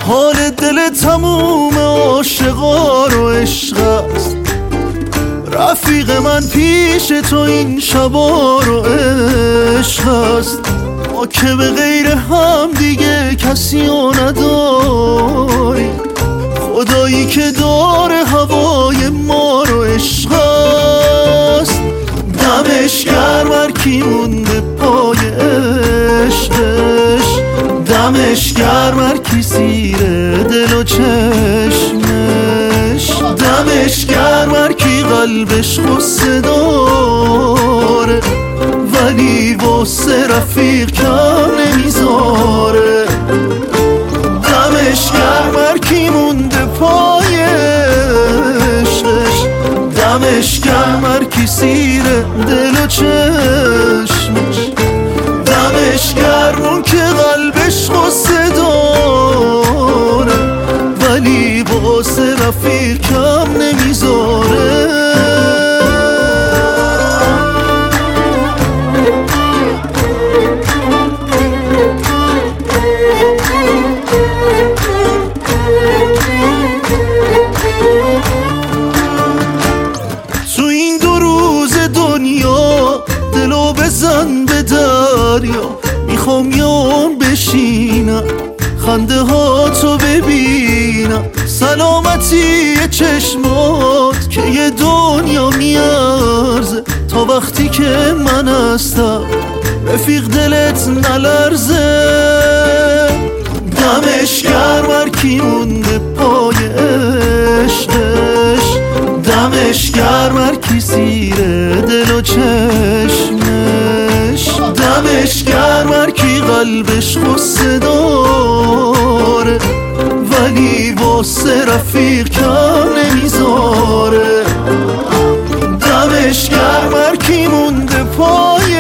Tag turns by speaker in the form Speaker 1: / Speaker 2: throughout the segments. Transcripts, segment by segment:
Speaker 1: حال دل تموم عاشقا رو عشق است. رفیق من پیش تو این شبا رو عشق است. ما که به غیر هم دیگه کسی رو نداری، خدایی که داره هوای ما رو عشق است. دمش گرم هر کی مونده پای عشقش، دمش گرم هر کی زیر دل و چشمش، دمش گرم هر کی قلبش غصه داره ولی واسه رفیق کم نمیذاره. دمش گرم هر کی مونده پای عشقش، دمش گرم هر کی زیر دل و چشمش، دمش گرم اون که قلبش غصه داره ولی واسه رفیق کم نمیذاره. تو این 2 روز دنیا دلو بزن به دریا، میخوام یون بشینم خنده ها تو ببینم، سلامتی چشمات که یه دنیا میارزه، تا وقتی که من هستم رفیق دلت نلرزه. دمش گرم هر کی مونده پای عشقش، دمش گرم هر کی زیر دل و چشمش، دمش گرم هر کی قلبش غصه داره ولی واسه رفیق کم نمیذاره. دمش گرم هر کی مونده پای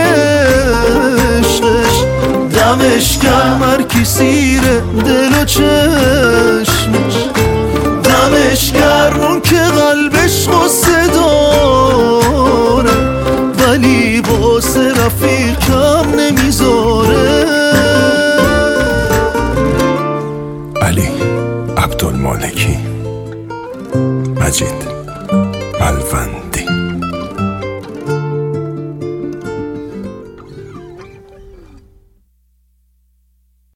Speaker 1: عشقش، دمش گرم هر کی زیر دل و چشمش.